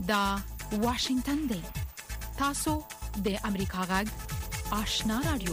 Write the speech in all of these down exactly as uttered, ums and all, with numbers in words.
دا واشنگتن دی. تاسو د امریکا غږ آشنا رادیو.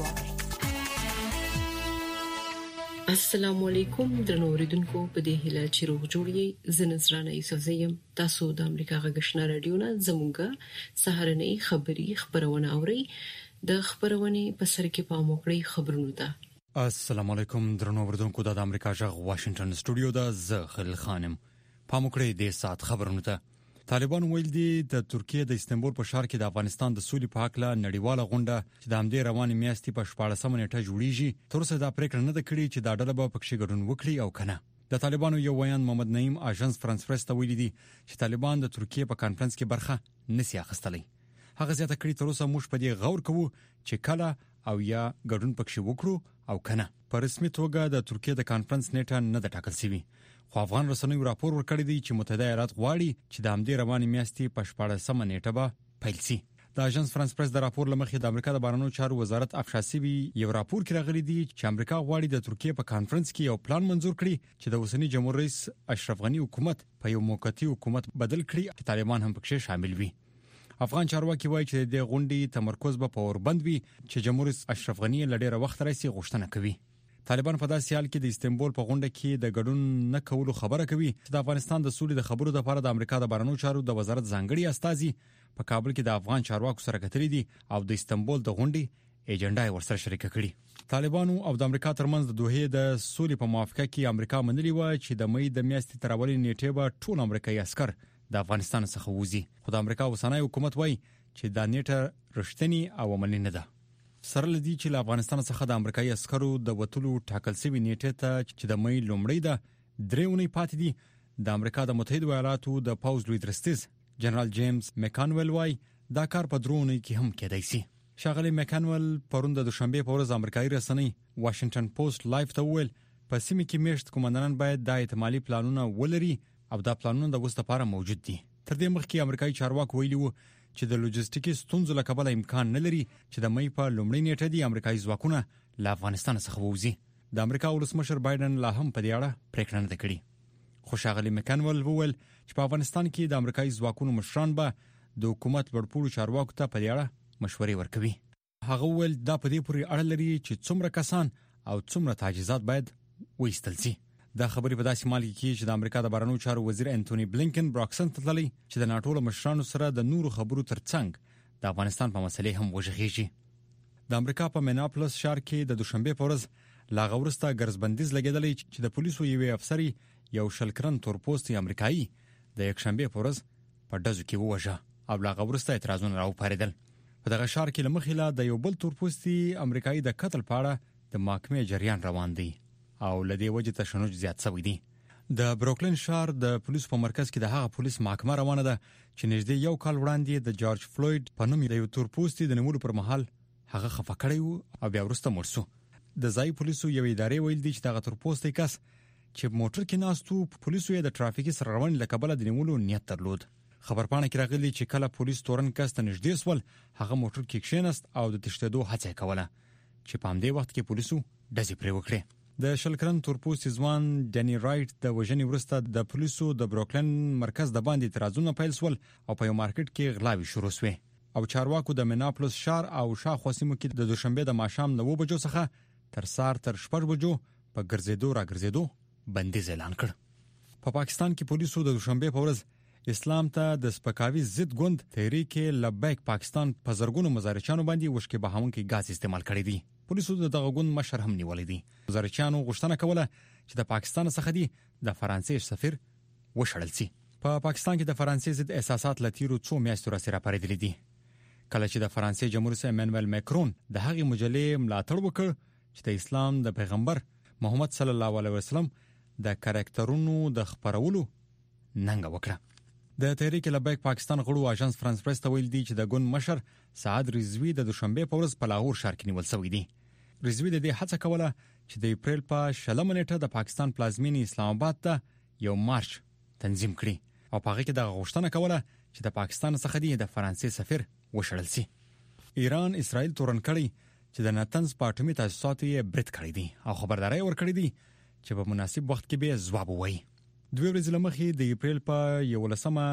السلام علیکم درنو اوریدونکو، په دې هیله چې روغ جوړی زنځرانه یوسف زیم. تاسو د امریکا غږ آشنا رادیو نه زموږه سهارنۍ خبری خبرونه اورئ. د خبرونه په سر کې پام وکړئ خبرونه ده. السلام علیکم درنو اوریدونکو، د امریکا غږ واشنگټن سټوډیو ده. زه خلیل خانم. پام وکړئ د سات خبرونه ده. طالبان ویل دي د ترکیه د استنبول په ښار کې د افغانستان د سولې په حق له نړیواله غونډه چې د همدې روانې میاشتې په شپاړسمه نیټه جوړیږي، تر اوسه دا پریکړه نه ده کړې چې دا ډله به پکې ګډون وکړي او کنه. د طالبانو یو ویان محمد نعیم اژانس فرانس پریس ته ویلي دي چې طالبان د ترکیه په کانفرنس کې برخه نشي اخیستلی. هغه زیاته کړي تر اوسه موږ په دې غور کوو چې کله او یا ګډون پکې وکړو او کنه. په رسمي توګه د ترکیه د کانفرنس نیټه نه ده ټاکل شوې، خو افغان رسنیو راپور ورکړی دی چې متحده ایالات غواړي چې د همدې روانې میاشتې په شپاړسمه نیټه به پیل شي. د اژانس فرانس پریس د راپور لمخې د امریکا د بهرنیو چارو وزارت افشا شوی یو راپور کې راغلی دی چې امریکا غواړي د ترکیه په کانفرنس کې یو پلان منزور کړي چې د اوسنی جمهور رئیس اشرف غنی حکومت په یو موقتی حکومت بدل کړي چې طالبان هم پکې شامل وي. افغان چارواکي وایي چې د غونډې تمرکز به په اوربند وي چې جمهور رئیس اشرف غنی لډیره وخت راځي غوښتنه کوي. طالبان په داسې حال کې د استنبول په غونډه کې د ګډون نه کولو خبره کوي چې د افغانستان د سولې د خبرو لپاره د امریکا د بهرنیو چارو د وزارت ځانګړي استازي په کابل کې د افغان چارواکو سره کتلي دي او د استنبول د غونډې ایجنډا یې ورسره شریک کړي. طالبانو او د امریکا ترمنځ د دوحې د سولې په موافقه کې امریکا منلي و چې د مې د میاشتې تر اولې نیټې به ټول امریکایي عسكر د افغانستان څخه وځي، خو د امریکا اوسنی حکومت وایي چې دا نیټه رښتینی او عملي نه ده. سره لدی چې له افغانستان څخه د امریکایي عسکرو د وټولو ټاکل شوی نیټه ته چې د مې لومړی ده درېونی پاتې دي. د امریکا د متحده ایالاتو د پاوز لوی درستیز جنرال جیمز میکانویل وای دا کار په درونی کې هم کېدای شي. شاغلی میکانویل پرون د دوشنبه په ورځ امریکایي رسنۍ واشنگټن پوسټ لایف ته ویل په سیمه کې میشت کومندانان باید د احتمالي پلانونه ولري او دا پلانونه د وسته لپاره موجود دي. تر دې مخکې امریکایي چارواکي ویلي وو چې د لوجستیکي ستونزو له کبله امکان نه لري چې د مې په لومړۍ نیټه دی امریکایي ځواکونه له افغانستان څخه ووځي. د امریکا ولسمشر بایدن لا هم په دې اړه پریکړه نه کړې. خو ښاغلی میکانویل وویل چې په افغانستان کې د امریکایي ځواکونو مشران به د حکومت لوړپوړو چارواکو ته په دې اړه مشورې ورکوي. هغه وویل دا په دې پورې اړه لري چې څومره کسان او څومره تجهیزات باید وایستل شي. دا خبرې په داسې مال کې چې د امریکا د بهرنیو چارو وزیر انټونی بلینکن براکسن ته تللی چې د ناټو له مشرانو سره د نورو خبرو ترڅنګ د افغانستان په مسلې هم وژغېږي. د امریکا په میناپولس ښار کې د دوشنبه په ورځ لا غورسته ګرځبندیز لګیدلی چې د پولیسو یو افسر یو شلکرن تورپوستي امریکایي د یکشنبه په ورځ په ډزو کې ووژه او لا غورسته اعتراضونه راوپارېدل. په دغه ښار کې لمخې لا د یو بل تورپوستي امریکایي د قتل په اړه د محکمې جریان روان دی او لدې وجه تشنج زیات شوی دی. د بروکلین ښار د پولیسو په مرکز کې د هغه پولیس محکمه روانه ده چې نږدې یو کال وړاندې د جورج فلوید په نوم یو تورپوستي د نیولو پر مهال هغه خفه کړی و او بیا وروسته مړ شو. د ځای پولیسو یو ادارې ویل دي چې دغه تورپوستی کس چې موټر کې ناستو پولیسو یې د ټرافیکي سرغړونې له کبله د نیولو نیت درلود. خبرپاڼه کې راغلی چې کله پولیس تورن کس ته نږدې شول هغه موټر کې کښیناست او د تښتېدو هڅه کوله چې په همدې وخت کې پولیسو ډزې پرې وکړې. د شلکرن تورپوستي ځوان ډنی رایټ د وژنې وروسته د پولیسو د بروکلین مرکز د باندې اعتراضونه پیل شول او په یو مارکیټ کې غلاوې شروع شوې او چارواکو د میناپولس ښار او شاوخوا سیمو کې د دوشنبه د ماښام نو بجو څخه تر سار تر شپږ بجو په ګرځېدو را ګرځېدو بندیز اعلان کړ. په پا پاکستان کې پولیسو د دوشنبه په ورځ اسلام ته د سپکاوي ضد ګوند تحریک لبیک پاکستان په زرګونو مزارچانو باندې وشکې بهاونکي غاز استعمال کړی دی. پولیسو دغه ګوند مشر هم نیولې دي. مزارچانو غوښتنه کوله چې د پاکستان څخه دی د فرانسې سفیر وشړل شي. په پا پاکستان کې د فرانسې ضد احساسات لتیرو څو میاشتو را سره پارېدلې دي. کله چې د فرانسې جمهور رئیس امانوئل ماکرون د هغې مجلې ملاتړ وکړ چې د اسلام د پیغمبر محمد صلی الله علیه وسلم د کریکټرونو د خبرولو ننګه وکړه. د تحریک لبیک پاکستان غړو اژانس فرانس پریس ته ویل دي چې د ګوند مشر سعد رضوی د دوشنبه په ورځ په لاهور ښار کې نیول شوی دی. رضوی د دې هڅه کوله چې د اپریل په شلمه نیټه د پاکستان پلازمینې اسلام آباد ته یو مارچ تنظیم کړي او په هغه کې د غوښتنه کوله چې د پاکستان څخه دی د فرانسې سفیر وشړل شي. ایران اسرائیل تورن کړي چې د ناتنز په اټومي تاسیساتو یې برید کړی دی او خبرداري ورکړې دي چې په مناسب وخت کې به ځواب ووایي. دوی ورځې مخکې د اپریل په یولسمه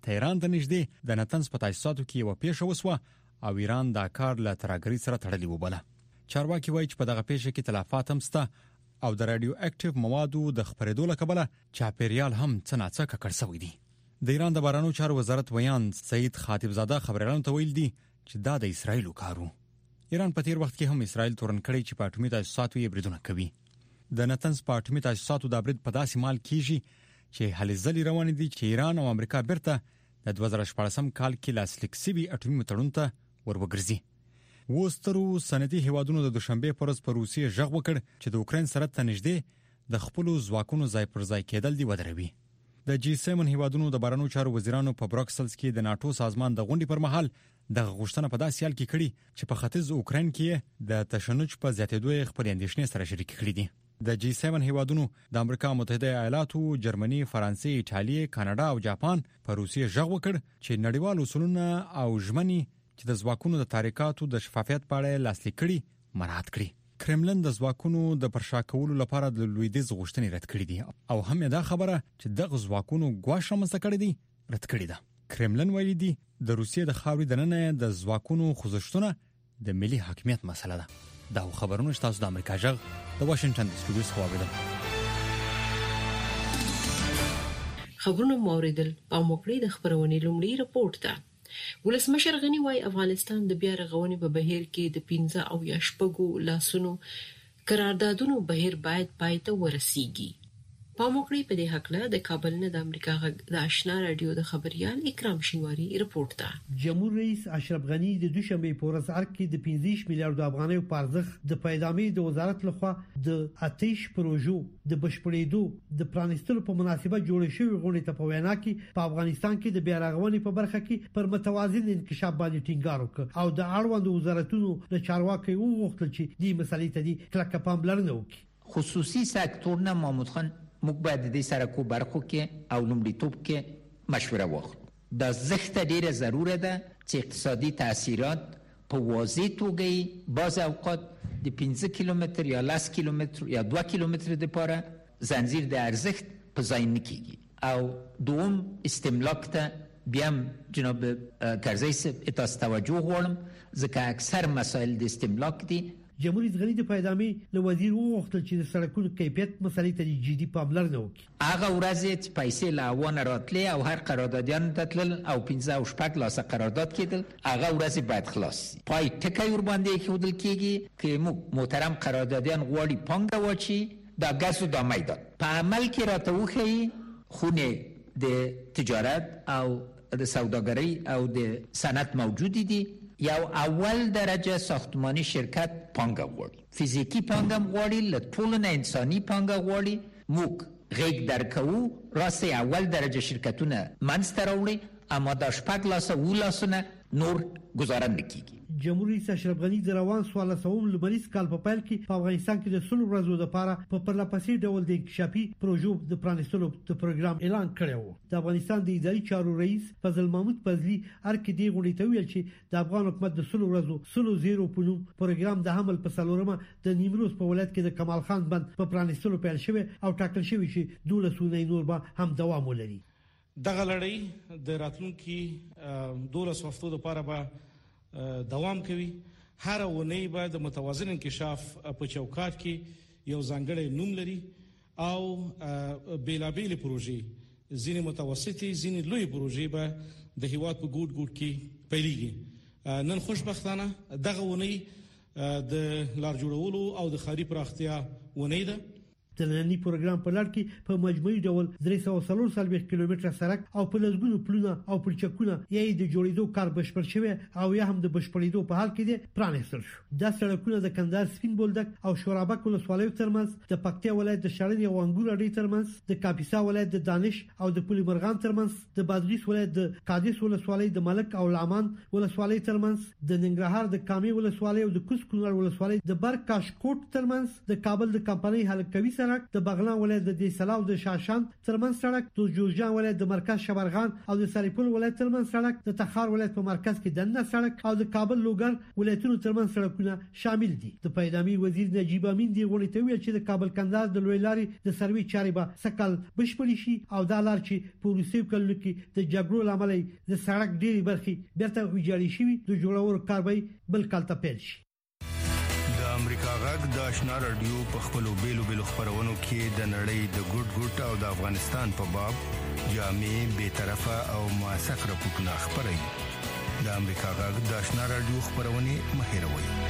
تهران ته نږدې د نتنز په تاسیساتو کې یو پیښه وسوه او ایران دا کار له ترهګرۍ سره تړلی وبله. چارواکي وایي چې په دغه پیښه کې تلفات هم شته او د رادیو اکټیو موادو د خپرېدو له کبله چاپیریال هم څه ناڅه ککړ شوی دی. د ایران د بهرنیو چارو وزارت ویان سعید خاطبزاده خبريالانو ته ویل دي چې دا د اسرایلو کارو. ایران په تیر وخت کې هم اسرایل تورن کړی چې په اټومي تاسیساتو یې بریدونه کوي. د نتنز په اټومي تاسیساتو د برید په داسې مال کېږي چې هلې ځلې روان دي چې ایران او امریکا بیرته د دوه زره شپږم کال کې لاسلیک شوي اټومي تړون ته وروګرځي. وسترو سندي هیوادونو د دوشنبه پر ورځ په روسیې ژغ وکړ چې د اوکرين سره ته نږدې د خپل ځواکونو ځای پر ځای کېدل دی ودروي. د جی سیون هیوادونو د بهرنیو چارو وزیرانو په بروکسلز کې د ناتو سازمان د غونډې پر مهال د غوښتنه په داسې حال کې کړي چې په ختیځ اوکرين کې د تشنج په زیاتېدو خپل اندېښنې سره شریک کړي دي. د جی سیون هیوادونو د امریکا متحده ایالاتو، جرمني، فرانسې، ایټالیا، کاناډا او جاپان په روسیې ژغ وکړ چې نړیوال اصولونه او ژمنې چې د ځواکونو د تحریکاتو د شفافیت په اړه لاسلیک کړي مراعات کړي. کرملن د ځواکونو د پرشا کولو لپاره د لویدیځ غوښتنې رد کړې دي او هم دا خبره چې دغه ځواکونو ګواښ رامنځته کړی دی رد کړې ده. کرملن ویلي دي د روسیې د خاورې دننه د ځواکونو خوځښتونه د ملي حاکمیت مسله ده. دا خبرونه تاسو د امریکا جغ د واشنگټن د سټوډیو څخه واوریدل. خبرونه موریدل په موکړې د خبرونې لومړی رپورت ده. ولسمشر غنی وای افغانستان د بیا رغونې په بهیر کې د پنځه او یا شپږو لاسونو قراردادونو بهیر باید پای ته ورسیږي. په موکړې په دې حق له د کابل نه د امریکا د آشنا رادیو د خبريال اکرام شینواری رپورت ده. جمهور رئیس اشرف غنی د دوشنبه په ورځ ارګ کې د پنځه میلیارډ افغانۍ په ارزښت د پیدامې د وزارت لخوا د آتش پروژو د بشپړېدو د پرانستلو په مناسبت جوړ شوی غونډې ته په وینا کې په افغانستان کې د بیا رغونې په برخه کې پر متوازن انکشاف باندې ټینګار وکړ او د اړوند وزارتونو د چارواکي وغوښتل چې دې مسلې ته د کلکه پاملرنه وکړي. خصوصي سکتور نه محمود خان موږ باید د سره کو برخو کې او لومړیتوب کې مشوره واخلو. دا زښت ډیره ضروره ده چې اقتصادي تاثیرات په واضح توګه بعض اوقات د پنځه کیلومتر یا لس کیلومتر یا دوه کیلومتر د پاره زنجیر د ارزښت په ځای نه کیږي. او دوم استملاک ته بیا جناب کرزی صاحب تاسو توجه غواړم ځکه اکثر مسائل د استملاک دي. جمهور رئیس غنی د پیدامې له وزیر وغوښتل چې د سړکونو کیفیت مسلې ته جدي پاملرنه وکړي. هغه ورځ چې پیسې له اوانه راتلې او هر قراردادیان ته تلل او پنځه او شپږ لاسه قرارداد کېدل هغه ورځ باید خلاص شي. پای ټکی ور باندې ښودل کېږي چې موږ محترم قراردادیان غواړي پانګه واچي دا ګاز او دا میدان په عمل کې راته وښیي خونه د تجارت او د سوداګرۍ او د صنعت موجود دي. یو اول درجه ساختمانی شرکت پانګه غواړي، فیزیکی پانګه غواړي، له ټولو نه انساني پانګه غواړي. موږ غیږ درکوو راسته اول درجه شرکتونه منځته راوړي اما دا شپږ لاسه اووه لاسونه نور گزاره نه کیږي. جمهور رئیس اشرف غنی د روان څوارلسم لمریز کال په پیل کې په افغانستان کې د سلو ورځو لپاره په پرلپسې ډول د انکشافي پروژو د پرانستلو د پروګرام اعلان کړی و. د افغانستان د اداري چارو رئیس فضل محمود فضلي ارکې دی غونډې ته ویل چې د افغان حکومت د سلو ورځو سلو زیرو په نوم پروګرام د حمل په څلورمه د نیمروز په ولایت کې د کمال خان بند په پرانستلو پیل شوی او ټاکل شوی چې دولسونه نور به هم دوام ولري. دغه لړۍ د راتلونکي دولس هفتو لپاره به دوام کوي. هر ونی به د متوازن انکشاف په چوکاټ کې یو ځانګړی نوم لري او بیلابېل پروژې ځینې متوسطي ځینې لوی پروژې به د هیواد په ګوټ ګوټ کې پیلېږي. نن خوشبختانه دغه ونی د لار جوړولو او د ښاري پراختیا ونی ده. د نننی پروګرام په لړ کې په مجموعي ډول درې سوه څلور څلوېښت کیلومتره سړک او په لسګونو پلونه او پلچکونه یې د جوړېدو کار بشپړ شوی او یا هم د بشپړېدو په حال کې دي پرانستل شو. دا سړکونه د کندهار سپین بولدک او شورابک ولسوالیو ترمنځ، د پکتیا ولایت د شړنې او انګور اډې ترمنځ، د کاپیسا ولایت د دانش او د پولي مرغان ترمنځ، د بادغیس ولایت د قادس ولسوالۍ د ملک او لامان ولسوالۍ ترمنځ، د ننګرهار د کامې ولسوالۍ او د کوز کونړ ولسوالۍ د برکاشکوټ ترمنځ، د کابل د کمپنۍ حلقوي سره سړک د بغلان ولایت د دیسلاو د شاشان ترمن سړک د جوزجان ولایت د مرکز شبرغان او د سریپل ولایت ترمن سړک د تخار ولایت په مرکز کې دنه سړک او د کابل لوګر ولایتونو ترمن سړکونه شامل دي. د پیدامي وزیر نجیب امین دی غوړي ته ویل چې د کابل کندهار د لوی لارې د سروي چارې به سکل بشپړ شي او دا لار چې په روسي کلو کې د جګړو لامل د سړک ډېری برخې بیرته ویجاړې شوې د جوړولو کار به بل کال ته پیل شي. د امریکا غږ د آشنا رادیو په خپلو بیلو بیلو خبرونو کې د نړۍ د ګډ ګډ او د افغانستان په باب جامع به طرفه او موثق راپورټونه خبري. د امریکا غږ د آشنا رادیو خبرونه مهیروي.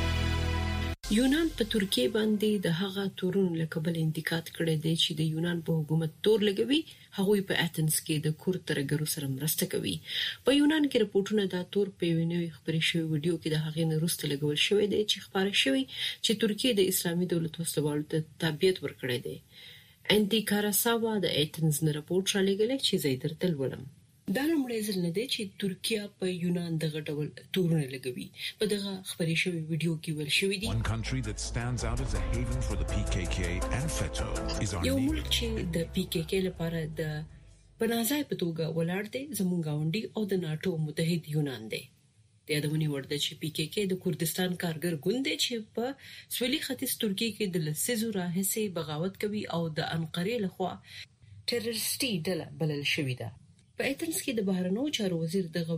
یونان په ترکیه باندې د هغه تورون لکبل انتقاد کړی دی چې د یونان په حکومت تور لګوي. هغوی په اتنز کې د کور ترګرو سره مرسته کوي. په یونان کې رپورټونه دا تور په وینوي خبري شوی ویډیو کې د هغې نورسته لګول شوی دی چې خبره شوی چې ترکیه د اسلامي دولت وسلوالو ته تابعیت ورکړی دی. انټي کاراساوا د اتنز نه رپورټ را لګل چې زیدر تل ولم دا لمړی ځل نه دی چې ترکیه په یونان دغه ډول تورونه لګوي. په دغه خبري شوی ویډیو کې ویل شوی دی One country that stands out as a haven for the P K K and FETÖ is our یو ملک چې د پی کې کې لپاره د پناهځای په توګه ولاړ دی زموږ غونډي او د ناتو متحد یونان دی. د یادونې وړ ده چې پی کې کې د کردستان کارګر ګوند دی چې په سویلي ختیځ ترکیه کې د لسیزو راهیسې بغاوت کوي او د انقرې لخوا ټیرریسټي ډله بلل شوې ده. په ایتنز کې د بهرنیو چارو وزیر دغه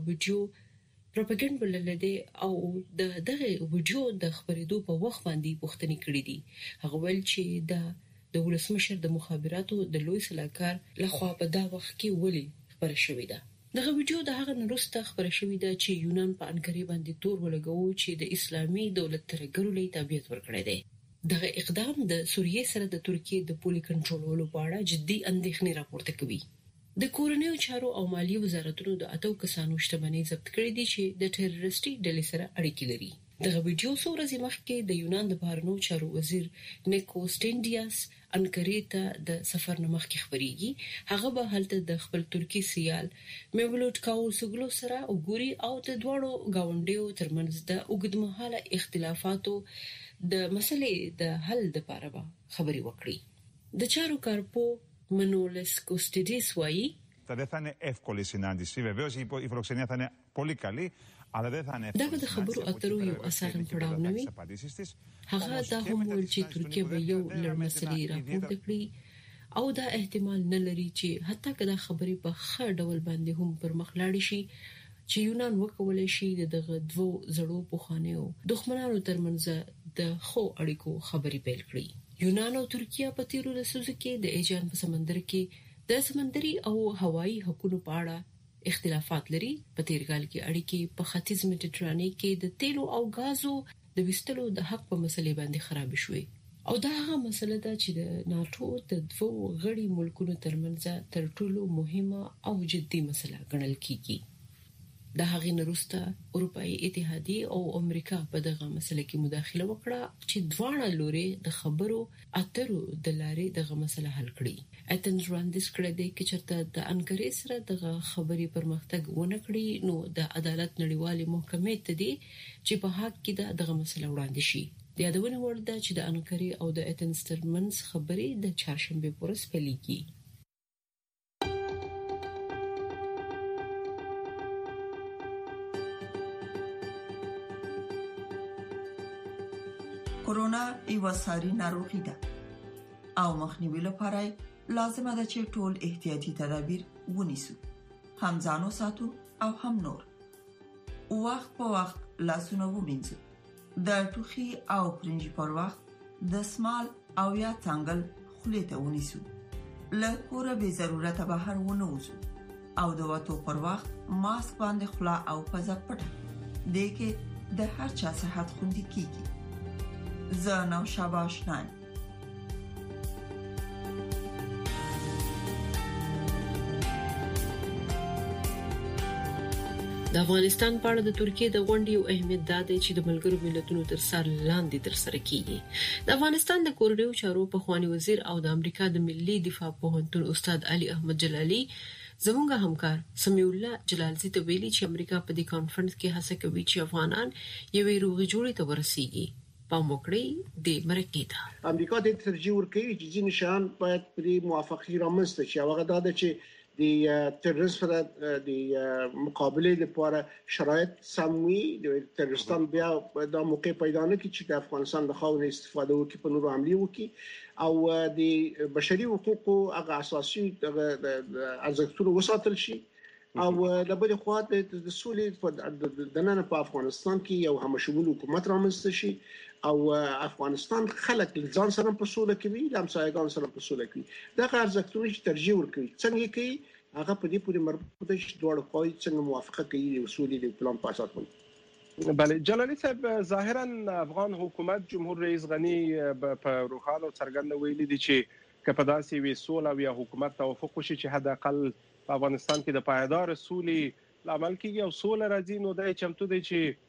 ویډیو پروپاګاندا بلل دی او د دغه ویډیو د خبرېدو په وخت باندې پوښتنه کړې دي. هغه ویل چې د د ولسمشر د مخابراتو د لوی سلاکار لخوا په دا وخت کې ولي خبره شوې ده. دغه ویډیو د هغه نورسته خبره شوې ده چې یونان په انقرې باندې تور ولګوي چې د اسلامي دولت ترګرو لې تابعیت ورکړي دي. دغه اقدام د سوریې سره د ترکیه د پولي کنټرولولو په اړه جدي اندېښنې راپورته کوي. د کورنیو چارو او مالی وزارتونو د اتو کسانو شتمنۍ ضبط کړې دي چې د ټیرریسټي ډلې سره اړیکې لري. دغه ویډیو څو ورځې مخکې د یونان د بهرنیو چارو وزیر نیکوستینډیاس انقرې ته د سفر نه مخکې خبريږي. هغه به هلته د خپل ترکی سیال میولوت کاوسوګلو سره وګوري او د دوړو گاونډیو ترمنځ د اوږدمهاله اختلافاتو د مسلې د حل لپاره خبري وکړي. د چارو کارپو Μανώλης Κωστίδης وایي δεν θα είναι εύκολη συνάντηση. Βεβαίως η φιλοξενία θα είναι πολύ καλή, αλλά δεν θα είναι εύκολη. دا به د خبرو اترو یو اسانه پړاو نه وي. هغه دا هم ویل چې ترکیه به یو لړ مسلې راپورته کړي او دا احتمال نه لري چې حتی کله خبرې په ښه ډول باندې هم پر مخ لاړ شي چې یونان وکولای شي دغه دوه زړو پوخانیو دښمنانو ترمنځ د خو اړیکو خبرې پیل کړي. یونان او ترکیه په تیرو لسیزو کې د ایجان په سمندر کې د سمندري او هوایي حقوقو په اړه اختلافات لري. په تیر کال کې اړیکې په ختیځ میډیټرانې کې د تیلو او غازو د وستلو د حق په مسلې باندې خراب شوې او دا هغه مسله ده چې د ناتو د دوه غړي ملکونو ترمنځ تر ټولو مهمه او جدي مسله ګڼل کیږي. د هغې نورسته اروپאי اتحادیه او امریکا په دغه مسله کې مداخله وکړه چې دواړه لوري د خبرو اترو د لارې دغه مسله حل کړي. اتنز وړاندیز کړی دی چې چرته د انقرې سره دغه خبري پرمختګ ونه کړي نو د عدالت نړیوالې محکمې ته دی چې په حق کې دغه مسله وړاندې شي. د یادونه وړ ده چې د انقرې او د اتنز ترمنځ خبري د چهارشنبه پر ورځ پیلېږي. کورونا یو ساري ناروغي ده او مخنیوي لپاره لازمه ده چې ټول احتیاطي تدابیر ونیسو، هم ځانو ساتو او هم نور. وخت په وخت لاسونه ومینځو، د ټوخي او پرنجي پر وخت د سمال او یا څنګل خولې ته ونیسو، له کوره به ضرورت بهر ونه وځو او د وټو پر وخت ماسک باندې خلا او پزه پټه دې کې د هر چا صحت خوندي کیږي. زه نو شاباش نایم. د افغانستان په اړه د ترکیه د غونډې یو اهمیت دا دی چې د ملګرو ملتونو تر سر لاندې تر سره کیږي. د افغانستان د کورنیو چارو په خواني وزیر او د امریکا د ملي دفاع پوهنتون استاد علي احمد جلالي زموږ همکار سمیع الله جلالزی ته ویلي چې امریکا په دې کانفرنس کې هڅه کوي چې افغانان یوې روغې جوړې ته ورسیږي. په موکړې د مرکې امریکا د ترجیح ورکوي چې ځینې شان باید په موافقه رامنځته شي. هغه دا ده چې د تروریزم سره د مقابله لپاره شرایط سموي. د تروریستان بیا د موقع پیدا نه کړي چې د افغانستان د خاورې استفاده وکړي په نورو حمله وکړي او د بشري حقوقو هغه اساسي ارزښتونه وساتل شي او د بل خوا د سولې په دننه په افغانستان کې یو همشمول حکومت رامنځته شي او افغانستان خلک ځان سره په سوله کوي، د همسایګان سره په سوله کوي. دا ارزښتونه چې ترجیح ورکوي څنګه کوي هغه په دې پورې مربوطه شي دوه خواهی څنګه موافقه کوي د اصولي د پلان په اساس باندې. بله جلالی صاحب، ظاهرا افغان حکومت جمهور رئیس غنی په روحانه او څرګنده ویلي دي چې که په داسې وي سوله او یا حکومت توافق وشي چې حد اقل په افغانستان کې د پایدار سولې لامل کیږي او سوله راځي، نو د چمتو دی چې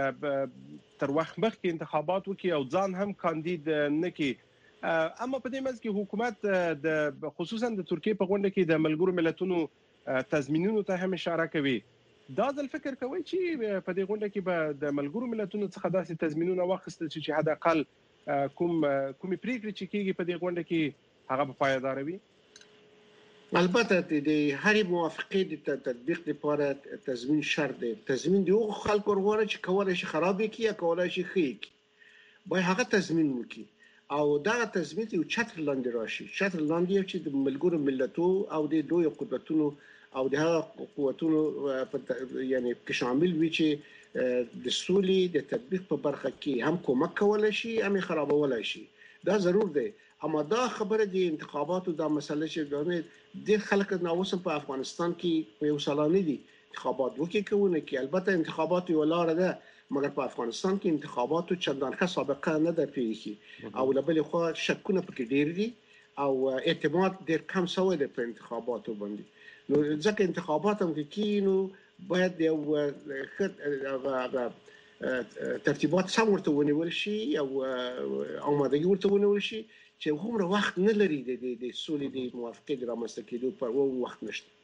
تر وخت مخکې انتخابات وکړي او ځان هم کاندید نه کړي. اما په دې منځ کې حکومت د خصوصا د ترکیه په غونډه کې د ملګرو ملتونو تضمینونو ته هم اشاره کوي. دا ځل فکر کوي چې په دې غونډه کې به د ملګرو ملتونو څخه داسې تضمینونه واخیستل شي چې حد اقل کوم کومې پریکړې چې کیږي په دې غونډه کې هغه به پایدار وي. البته د هرې موافقې د تطبیق لپاره تضمین شرط دی. تضمین دی او خلکو ورغواړي چې کولای شي خراب کړي یا کولای شي ښه کړي، باید هغه تضمین وکړي او دا تضمین یو چتر لاندې راشي. چتر لاندې چې د ملګرو ملتونو او د دوی قدرتونو او د هغه قوتونو یعنی کې شامل وي چې د سولې د تطبیق په برخه کې هم کومک کولای شي هم خرابولای شي. دا ضرور دی. اما دا خبره د انتخاباتو د مسله چې د خلک ناوسم په افغانستان کې په یو سالانه دي انتخابات وکړي کوونه کې. البته انتخابات یو لار ده مګر په افغانستان کې انتخاباتو چندان ښه سابقه نه ده پیښې او له بل خوا شکونه پکې ډیر دي او اعتماد ډیر کم شوی دی په انتخاباتو باندې. نو ځکه انتخابات هم کې نو باید یو ترتیبات سم ورته ونیول شي او آمادګي ورته ونیول شي چې هغومره وخت نه لري د سولې د موافقې د رامنځته کېدو پر وخت نشته.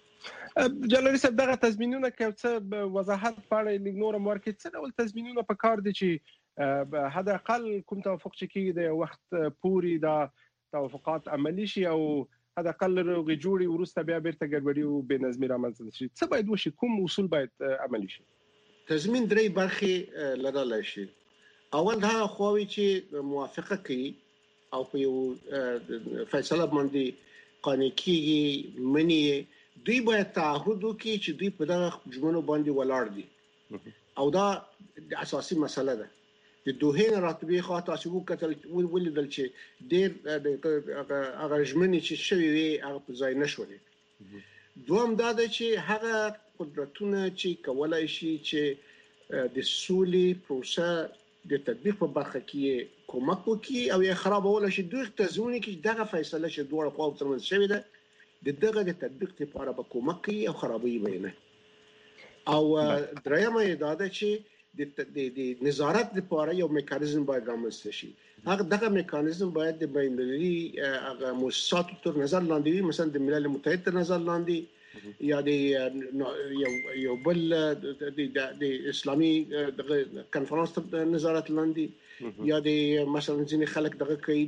جلالی صاحب، دغه تضمینونه که څه وضاحت په اړه لږ نور ورکړي، څه ډول تضمینونه په کار دي چې حد اقل کوم توافق چې کېږي د وخت پورې دا توافقات عملي شي او حد اقل روغې جوړې وروسته بیا بیرته ګډوډي او بې نظمي رامنځته شي؟ څه باید وشي؟ کوم اصول باید عملي شي؟ تضمین درې برخې لرلی شي. اول دا خواوي چې موافقه کوي او په یو فیصله باندې قانع کیږي منی دوی باید تعهد وکړي چې دوی په دغه جملو باندې ولاړ دي او دا اساسي مسله ده. د دوه نه راتبې خاطر تاسو وکتل ولیدل چې ډېر هغه ژمنې چې شوی وي هغه په ځای نشولې. دوم دا ده چې هغه قدرتونه چې کولای شي چې د سولې پروسه د تطبیق په برخه کې کومک وکړي او یا خرابول شي. دوی تضمین کې دغه فیصله چې دوه خواو ترمنځ شوی ده د دغه د تطبیق لپاره به کومک کوي او خرابوي وینه. او درېمه دا ده چې د نظارت لپاره یو میکانیزم باید رامنځته شي. هغه دغه میکانیزم باید د بین المللي هغه مؤسساتو تر نظر لاندې وي، مثلا د ملل متحد تر نظر لاندې یا د یو یو بل د اسلامي کنفرانس تر نظارت لاندې یا د مثلا ځینې خلک دغه کوي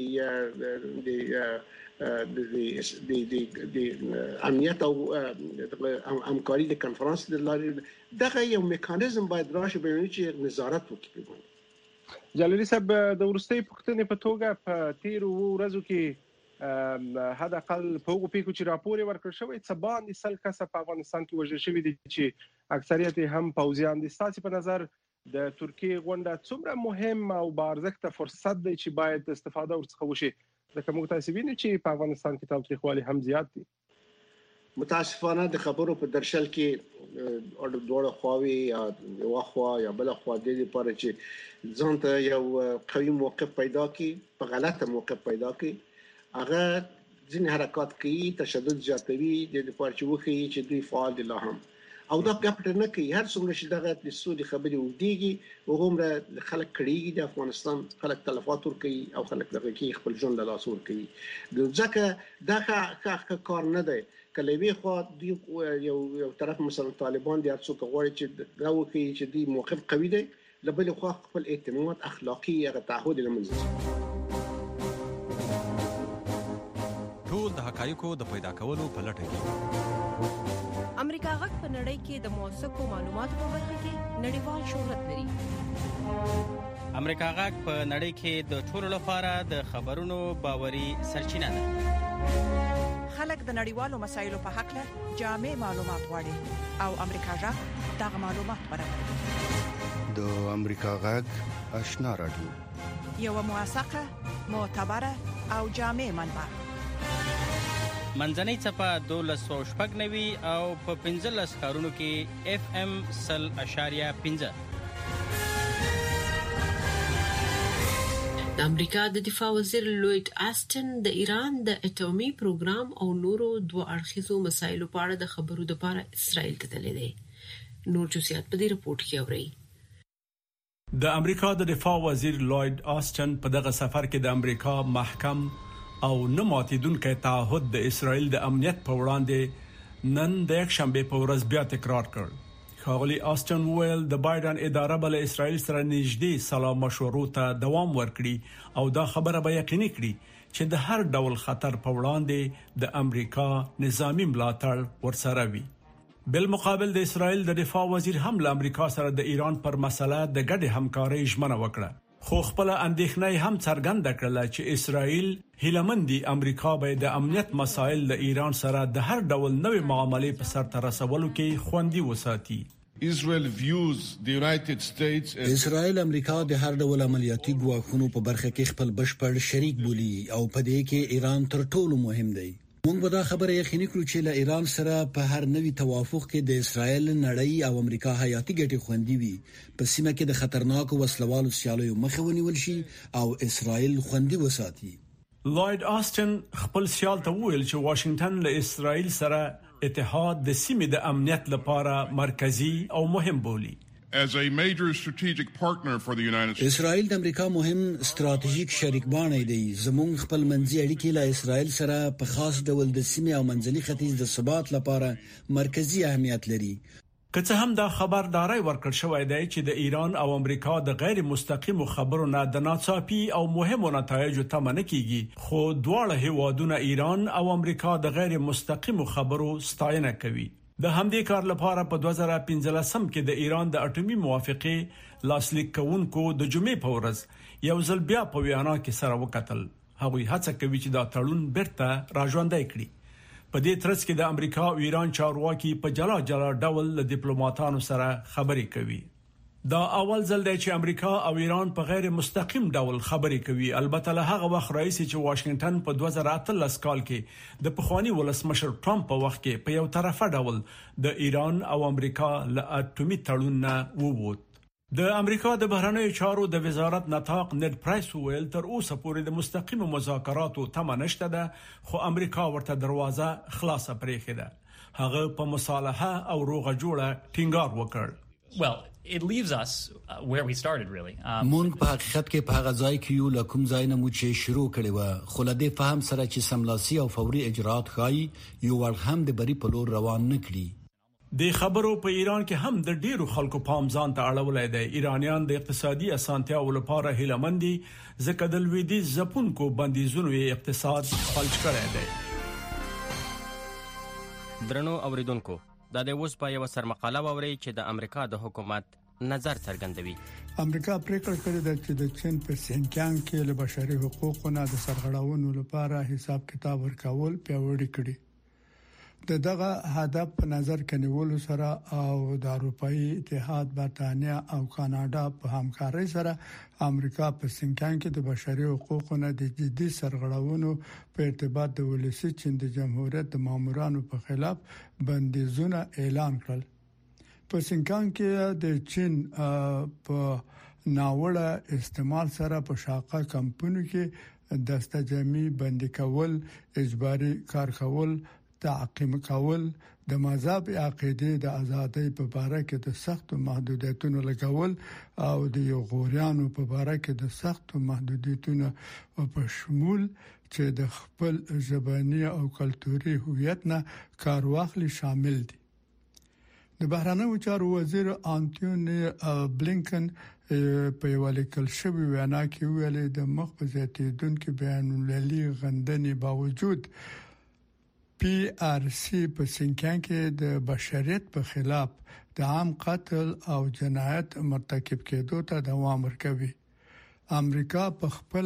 د د د د د امنیت او همکاري د کنفرانس د لارې دغه یو میکانیزم باید راشي به چې نظارت وکړي. جلالی صاحب، د ورستۍ پوښتنې په توګه په تیرو ورځو کې حد اقل په هغو پیښو چې راپور ورکړل شوی څه باندې سل کسه په افغانستان کې وژل شوي دي چې اکثریت هم پوځیان دي. ستاسې په نظر د ترکیې غونډه څومره مهم او با ارزښته فرصت دی چې باید استفاده ورڅخه وشي؟ ځکه موږ تاسو وینئ چې په افغانستان کې تاوتریخوالي هم زیات دي. متاسفانه د خبرو په درشل کې او دوه خواوي یا یو خوا یا بل خوا د دې لپاره چې ځان ته یو قوي موقف پیدا کړي، په غلطه موقف پیدا کړي، هغه ځینې حرکات کوي، تشدد زیاتوي د لپاره چې وخی چې دوی فعال دي لا هم او دا کپټر نه کوي. هر څومره چې دغه د سولې خبرې ودیږي وګوره خلک کړيږي د افغانستان خلک تلفات ور کوي او خلک دغه کې خپل ژوند له لاس ور کوي. ځکه دا ښه کار نه دی. کله وی خو دی یو یو طرف مثلا طالبان دي هڅه کوي چې دا وکړي چې دی موقف قوي دی لبل خو خپل اعتماد اخلاقی یا تعهد لمنځ ټول د حقایقو د پیدا کولو په لټه کې امریکا غږ په نړۍ کې د موثقو معلوماتو په برخه کې نړیوال شهرت لري. امریکا غږ په نړۍ کې د ټولو لپاره د خبرونو باوري سرچینه ده. خلک د نړیوالو مسایلو په حق له جامع معلومات غواړي او امریکا غږ دغه معلومات برابروي. د امریکا غږ آشنا رادیو یو موثقه معتبره او جامع منبع. منځنۍ چپه دولس سوه شپږ نوي او په پنځلس ښارونو کې اف ام سل اشاریه پنځه. د امریکا د دفاع وزیر لوید آسټن د ایران د اټومي پروګرام او نورو دوه اړخیزو مسایلو په اړه د خبرو لپاره اسرائیل ته تللی دی. نور جزئیات په دې رپورت کې اورئ. د امریکا د دفاع وزیر لوید آسټن په دغه سفر کې د امریکا محکم او نه ماتیدونکو تعهد د اسرائیل د امنیت په وړاندې نن د یک شنبه په ورځ بیا تکرار کړ. ښاغلي آسټن وویل د بایدن اداره بل اسرائیل سره نږدې سلا مشورو ته دوام ورکړي او دا خبره به یقیني کړي چې د هر ډول خطر په وړاندې د امریکا نظامی ملاتړ ورسره وي. بالمقابل د اسرائیل د دفاع وزیر هم له امریکا سره د ایران پر مسله د ګډې همکارۍ ژمنه وکړه. خو خپل اندېښنه هم څرګنده کړله چې اسرائیل هیلمندي امریکا به د امنیت مسایل د ایران سره د هر ډول نوې معاملې په سر ته رسولو کې خوندي وساتي. اسرائیل امریکا د هر ډول عملیاتي ګواښونو په برخه کې خپل بشپړ شریک بولي او په دې کې ایران تر ټولو مهم دی. موږ به دا خبره یقیني کړو چې له ایران سره په هر نوي توافق کې د اسرائیل نړۍ او امریکا حیاتي ګټې خوندي وي. په سیمه کې د خطرناکو وسلوالو سیالیو مخه ونیول شي او اسرائیل خوندي وساتي. لوید آسټن خپل سیال ته وویل چې واشنگټن له اسرائیل سره اتحاد د سیمې د امنیت لپاره مرکزی او مهم بولي. As a major strategic partner for the United States. اسرائیل د امریکا مهم ستراتیژیک شریک باندې دی. زموږ خپل منځي اړیکې له اسرائیل سره په خاص ډول د سیمې او منځني ختیځ د ثبات لپاره مرکزی اهمیت لري. که څه هم دا خبرداري ورکړ شوې ده چې د ایران او امریکا د غیر مستقیم خبرو نه د ناڅاپي او مهمو نتایجو تمه کیږي، خو دواړه هیوادونه ایران او امریکا د غیر مستقیم خبرو ستاینه کوي. د همدې کار لپاره په دوه زره پنځلسم کې د ایران د اټومي موافقه لاسلیک کوونکو د جمعې په ورځ یو ځل بیا په ویانا کې سره وکتل. هغوی هڅه کوي چې دا تړون بیرته راژوندی کړي. په دې ترڅ کې د امریکا او ایران چارواکي په جلا جلا ډول له ډیپلوماټانو سره خبرې کوي. دا اول ځل دی چې امریکا او ایران په غیر مستقیم ډول خبرې کوي. البته له هغه وخت راځي چې واشنگټن په دوه زره اتلس کال کې د پخوانی ولسمشر ټرمپ په وخت کې په یو طرفه ډول د ایران او امریکا له اټومي تړون نه ووت. د امریکا د بهرنیو چارو د وزارت نطاق نید پرایس ویل تر اوسه پورې د مستقیم مذاکراتو تمه نشته ده، خو امریکا ورته دروازه خلاصه پرېښې ده. هغه په مصالحه او روغه جوړه ټینګار وکړ. Well, it leaves us uh, where we started really. Um, مونږ په حقیقت کې په هغه ځای کې یو لکم ځای نه مو چې شروع کړي و، خو له دې فهم سره چې سملاسي او فوري اجرات خای یو ور هم د بری په لور روان نکړي. د خبرو په ایران کې هم د ډیرو خلکو پام ځان ته اړولای دی. ایرانیان د اقتصادي اسانتیاو لپاره هیلمندي ځکه د لویدیځ ځپونکو بندیزونو اقتصاد فلج کړی دی. درنو اوریدونکو، دا د اوس په یو سرمقاله ووري چې د امریکا د حکومت نظر څرګندوي. امریکا پریکړه کړې ده چې د چین په سینکیانګ کې له بشري حقوقو نه د سرغړاونو لپاره حساب کتاب ورکول پیاوړی کړي. د دغه هدف په نظر کې نیولو سره او د اروپאי اتحاد، برتانیا او کاناډا په همکارۍ سره امریکا په سینکیانګ کې د بشري حقوقو نه د جدي سرغړاونو په ارتباط د ولسی چین د جمهوریت د مامورانو په خلاف بندیزونه اعلان کړل. په سینکیانګ کې د چین په ناوړه استعمال سره په شاقه کمپنیو کې دستجمعي بندي کول، اجباري کار کول، تعقیم کول، د مذهب عقیده د ازادۍ په اړه کې د سخت محدودیتونو لګول او د یوغوریانو په اړه کې د سخت محدودیتونو په شمول چې د خپل ژبني او کلتوري هویت نه کار واخلي شامل دي. د بهرانه چارو وزیر انټونی بلینکن په یو لیکل شوی وینا کې ویلي د مخ په زیاتیدونکو بین المللي غندنې باوجود پی آر سی په سینکان کې د بشریت په خلاف د عام قتل او جنایت مرتکب کېدو ته دوام ورکوي. امریکا په خپل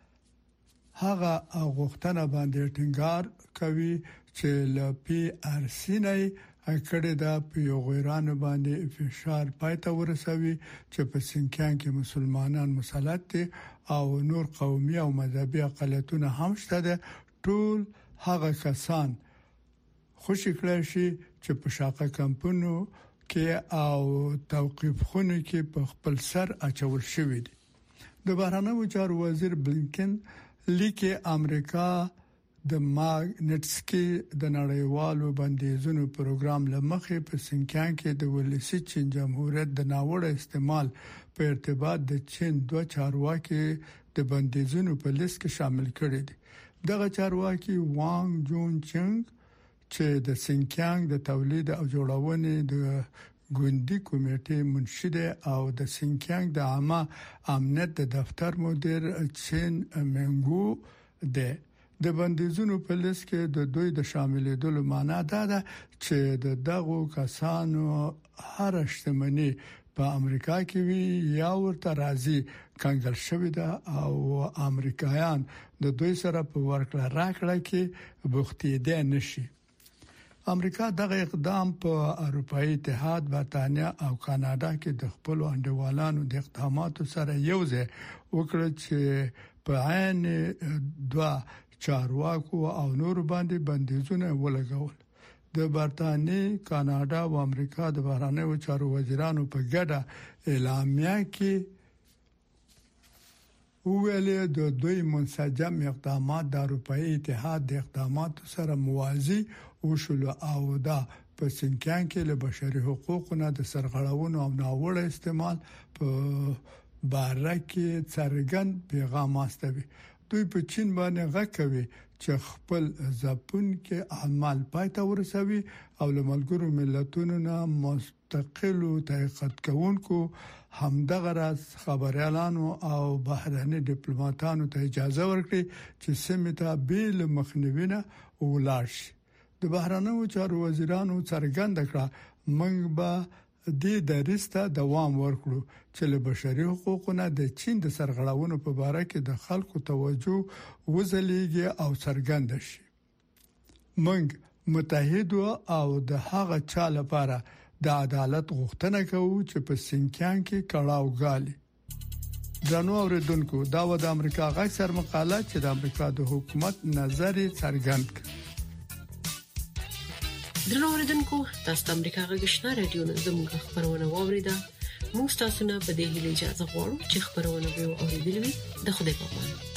هغه غوښتنه باندې ټینګار کوي چې ل پی آر سی نه کړه دا په یو غیرانو باندې فشار پاتې ورسوي چې په سینکان کې مسلمانان مسلط دي او نور قومي او مذهبي اقلیتونه هم شته. ټول هغه کسان خوشی کړی شي چې په شاقه کمپونو کې او توقيف خونه کې په خپل سر اچول شوی دي. د بهرانه چارو وزیر بلینکن لیکي امریکا د ماګنټسکي د نړیوالو بندیزونو پروګرام لمخې په سینکان کې د ولسی چین جمهوریت د ناوړه استعمال په ارتباط د چین دوه چارواکي د بندیزونو په لیست کې شامل کړي دي. دغه چارواکي وانګ جون چنګ چې د سینکان د تولید او جوړونې د ګوندی کمیټې منشد او د سینکان د عامه امنیت د دفتر مدیر چین منګو ده. د بندیزونو په لیست کې د دوی د شاملېدلو معنی دا ده چې د دغو کسانو هر شتمنۍ په امریکا کې وی یا ورته راځي کنګل شوی ده او امریکایان د دوی سره په ورکړه راکړه کې بوختیده نشي. امریکا دغه اقدام په اروپאי اتحاد، برتانیا او کاناډا کې د خپل انډیوالانو د اقداماتو سره یوځای وکړ چې په عین دوا چارواکو او نور باندې بندیزونه ولګول. د برتانیې، کاناډا او امریکا د بهرانه چارو وزیرانو په ګډه اعلامیه کې ویلي د دوی منسجم اقدامات د اروپאי اتحاد د اقداماتو سره موازي وشول او دا په سینکان کې له بشري حقوقو نه د سرغړونو او ناوړه استعمال په باره کې څرګند پیغام واستوي. دوی په چین باندې غږوي چې خپل ځپون کې اعمال پاتې ورسوي او له ملګرو ملتونو نه مستقل او تحقیق کوونکو همدغه راز خبريالانو او بهراني ډیپلوماټانو ته اجازه ورکړي چې سیمه ته بیل مخنیوینه ولاړ شي. د بهرانه چارو وزیرانو څرګند کړه موږ به د دریسته دوام ورکړو چې له بشري حقوقو نه د چین د سرغړاونو په اړه کې د خلکو توجه وزلیږي او څرګند شي. موږ متحد او د هغه چا لپاره د عدالت غوښتنه کوو چې په سینکان کې کړهو غالي. جنو اوریدونکو دا و د امریکا غږ سر مقاله چې د امریکا د حکومت نظر څرګند کړ. درنو اوریدونکو تاسو د امریکا غږ شنه رادیو نه زموږ خبرونه واوریده. موږ تاسو نه په دې هیله اجازه غواړو چې خبرونه به اوریدلې وي. د خدای په امان.